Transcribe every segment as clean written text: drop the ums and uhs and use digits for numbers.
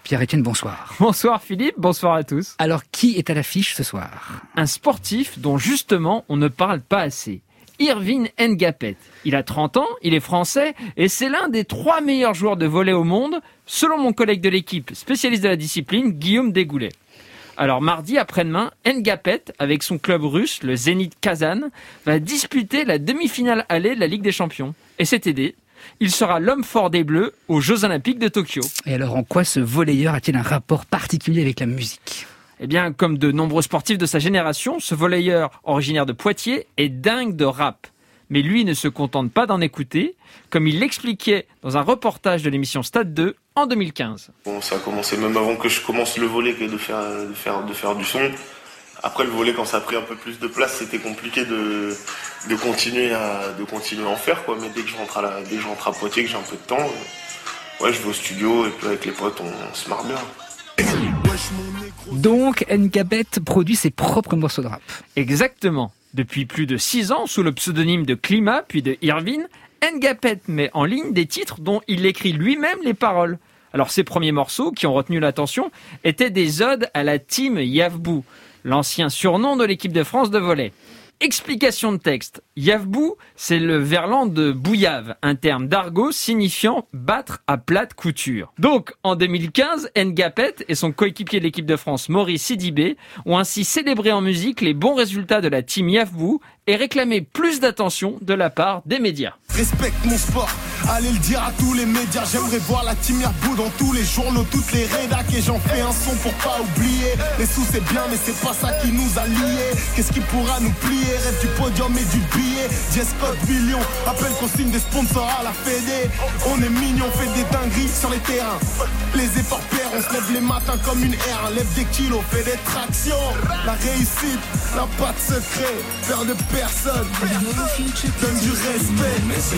Pierre-Étienne, bonsoir. Bonsoir Philippe, bonsoir à tous. Alors, qui est à l'affiche ce soir ? Un sportif dont justement on ne parle pas assez. Irvine Ngapeth. Il a 30 ans, il est français et c'est l'un des 3 meilleurs joueurs de volley au monde, selon mon collègue de l'équipe, spécialiste de la discipline, Guillaume Desgoulet. Alors mardi après-demain, Ngapeth, avec son club russe, le Zénith Kazan, va disputer la demi-finale allée de la Ligue des Champions. Et cet été, il sera l'homme fort des Bleus aux Jeux Olympiques de Tokyo. Et alors, en quoi ce volleyeur a-t-il un rapport particulier avec la musique ? Eh bien, comme de nombreux sportifs de sa génération, ce volleyeur originaire de Poitiers est dingue de rap. Mais lui ne se contente pas d'en écouter, comme il l'expliquait dans un reportage de l'émission Stade 2 en 2015. Bon, ça a commencé même avant que je commence le volley que de faire du son. Après le volley, quand ça a pris un peu plus de place, c'était compliqué de continuer à en faire, quoi. Mais dès que je rentre à Poitiers, que j'ai un peu de temps, je vais au studio et puis avec les potes, on se marre bien. Donc, Ngapeth produit ses propres morceaux de rap. Exactement. Depuis plus de 6 ans, sous le pseudonyme de Climat, puis de Irvine, Ngapeth met en ligne des titres dont il écrit lui-même les paroles. Alors ses premiers morceaux, qui ont retenu l'attention, étaient des odes à la team Yavbou, l'ancien surnom de l'équipe de France de volley. Explication de texte. Yavbou, c'est le verlan de bouillave, un terme d'argot signifiant battre à plate couture. Donc, en 2015, Ngapeth et son coéquipier de l'équipe de France, Maurice Sidibé, ont ainsi célébré en musique les bons résultats de la team Yavbou et réclamé plus d'attention de la part des médias. Respecte mon sport, allez le dire à tous les médias. J'aimerais voir la team Yavbou dans tous les journaux, toutes les rédacs. Et j'en fais un son pour pas oublier. Les sous c'est bien mais c'est pas ça qui nous a liés. Qu'est-ce qui pourra nous plier? Rêve du podium et du billet. J-Scott, Billion, appelle qu'on signe des sponsors à la Fédé. On est mignons, fait des dingueries sur les terrains. Les efforts pairs, on se lève les matins comme une R. Lève des kilos, fait des tractions. La réussite n'a pas de secret. Peur de personne, donne du respect.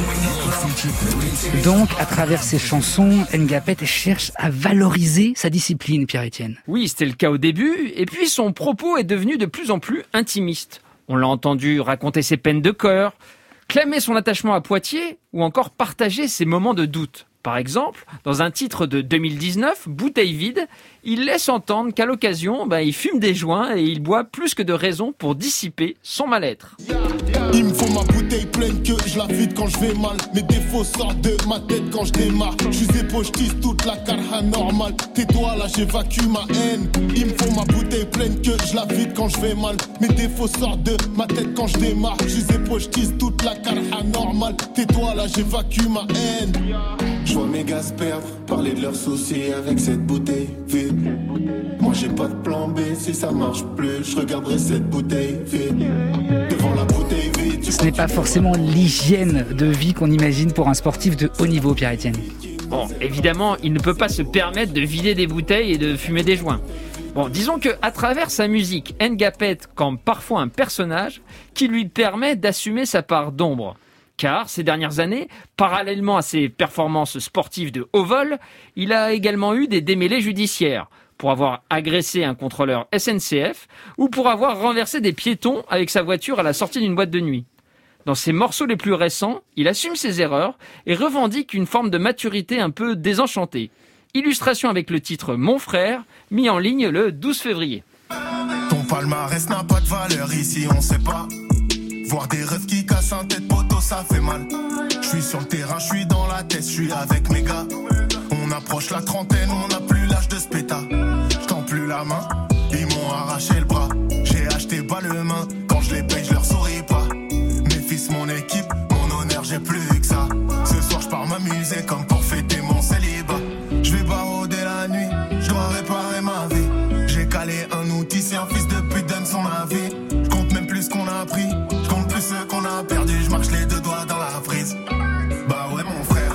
Donc, à travers ses chansons, Ngapeth cherche à valoriser sa discipline, Pierre-Étienne. Oui, c'était le cas au début, et puis son propos est devenu de plus en plus intimiste. On l'a entendu raconter ses peines de cœur, clamer son attachement à Poitiers, ou encore partager ses moments de doute. Par exemple, dans un titre de 2019, Bouteille vide, il laisse entendre qu'à l'occasion, il fume des joints et il boit plus que de raison pour dissiper son mal-être. Il me faut ma bouteille pleine que je la vide quand je vais mal. Mes défauts sortent de ma tête quand je démarre. Je suis épochetiste, toute la carha normale. Tais-toi là, j'évacue ma haine. Il me faut ma bouteille pleine que je la vide quand je vais mal. Mes défauts sortent de ma tête quand je démarre. Je suis épochetiste, toute la carha normale. Tais-toi là, j'évacue ma haine. Je vois mes gars se perdre, parler de leurs soucis avec cette bouteille vide. Moi j'ai pas de plan B, si ça marche plus, je regarderai cette bouteille vide. Devant la bouteille vide. Ce n'est pas forcément l'hygiène de vie qu'on imagine pour un sportif de haut niveau, Pierre-Étienne. Bon, évidemment, il ne peut pas se permettre de vider des bouteilles et de fumer des joints. Bon, disons que à travers sa musique, Ngapeth campe parfois un personnage qui lui permet d'assumer sa part d'ombre. Car ces dernières années, parallèlement à ses performances sportives de haut vol, il a également eu des démêlés judiciaires pour avoir agressé un contrôleur SNCF ou pour avoir renversé des piétons avec sa voiture à la sortie d'une boîte de nuit. Dans ses morceaux les plus récents, il assume ses erreurs et revendique une forme de maturité un peu désenchantée. Illustration avec le titre « Mon frère », mis en ligne le 12 février. Ton palmarès n'a pas de valeur ici, on sait pas. Voir des rêves qui cassent un tête poteau, ça fait mal. Je suis sur le terrain, je suis dans la tête, je suis avec mes gars. On approche la trentaine, on n'a plus l'âge de ce pétard. Je tends plus la main, ils m'ont arraché le bras. J'ai acheté pas le main, quand je les paye, je leur souris pas. Mes fils, mon équipe, mon honneur, j'ai plus que ça. Ce soir, je pars m'amuser comme pour fêter mon célibat. Je vais barauder la nuit, je dois réparer ma vie. J'ai calé un outil, si un fils de pute donne son avis. Je compte même plus ce qu'on a pris. Ce qu'on a perdu, je marche les 2 doigts dans la prise. Bah ouais mon frère.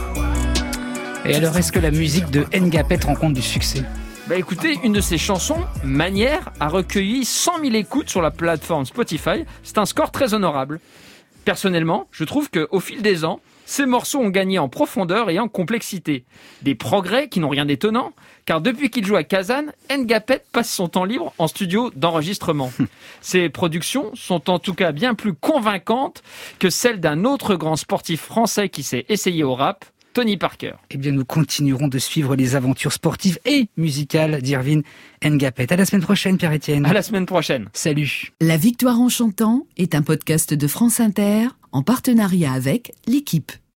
Et alors, est-ce que la musique de Ngapeth rencontre du succès ? Écoutez, une de ses chansons, Manière, a recueilli 100 000 écoutes sur la plateforme Spotify. C'est un score très honorable. Personnellement, je trouve qu'au fil des ans, ces morceaux ont gagné en profondeur et en complexité. Des progrès qui n'ont rien d'étonnant, car depuis qu'il joue à Kazan, Ngapeth passe son temps libre en studio d'enregistrement. Ses productions sont en tout cas bien plus convaincantes que celles d'un autre grand sportif français qui s'est essayé au rap, Tony Parker. Eh bien, nous continuerons de suivre les aventures sportives et musicales d'Irvine Ngapet. À la semaine prochaine, Pierre-Étienne. À la semaine prochaine. Salut. La Victoire en chantant est un podcast de France Inter en partenariat avec l'équipe.